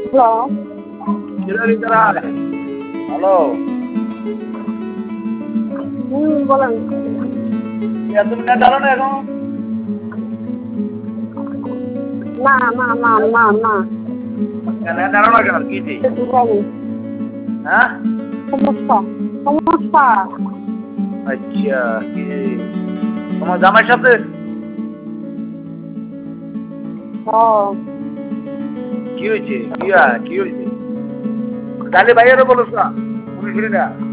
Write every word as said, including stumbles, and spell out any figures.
Hello. হুম বলেন। তুমি না জানো না এখন? না না না না না কেন জানো না কেন কি হ্যাঁ সমস্যা সমস্যা আচ্ছা কি তোমার জামাইয়ের সাথে কি হয়েছে কি কি হয়েছে কালে ভাইয়েরও বলো না শুনি শুনি না